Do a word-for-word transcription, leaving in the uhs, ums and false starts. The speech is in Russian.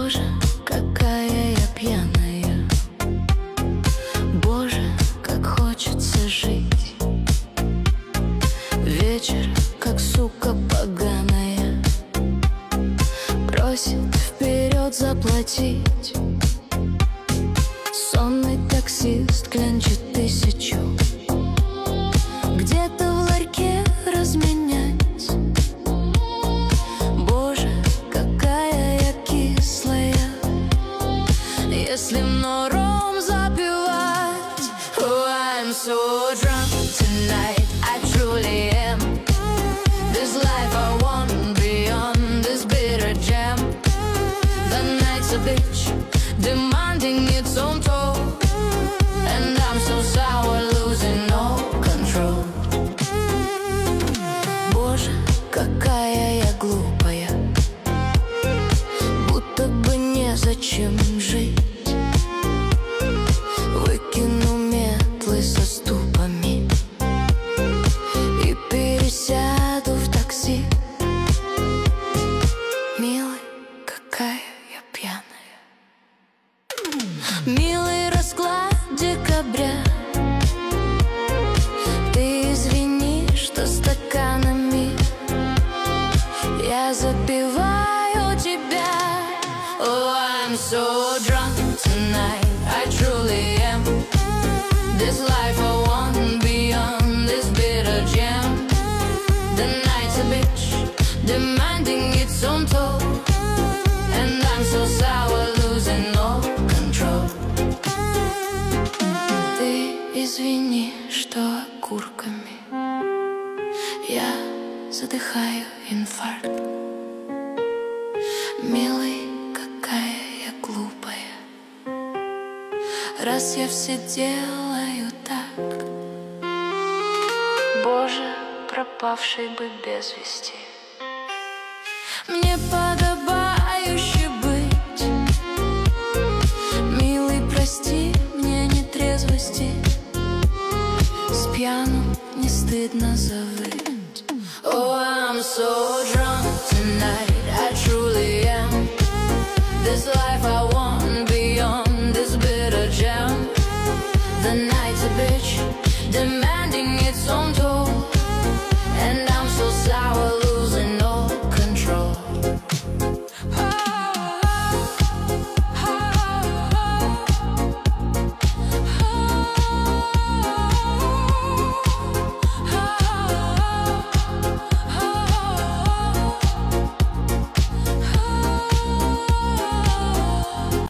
Боже, какая я пьяная. Боже, как хочется жить. Вечер, как сука поганая, просит вперед заплатить. Сонный таксист клянчит тысячу, где-то в ларьке разменять. Боже, какая я кислая, если нором запивать. Oh, I'm so drunk tonight, I truly am. This life I want beyond this bitter jam. The night's a bitch, demanding its own toll, and I'm so sour, losing all control. Боже, какая я глупая, будто бы незачем жить. Выкину метлы со ступами и пересяду в такси. Милый, какая я пьяная. Милый расклад декабря, ты извини, что стаканами я запиваю тебя. Oh, I'm so drunk tonight, I truly am. This life I want beyond this bitter jam. The night's a bitch, demanding its own toll, and I'm so sour, losing all control. Ты извини, что окурками я задыхаю инфаркт. Милый, какая я глупая, раз я все делаю так. Боже, пропавший бы без вести, мне подобающе быть. Милый, прости мне нетрезвости, с пьяну не стыдно завыть. Oh, I'm so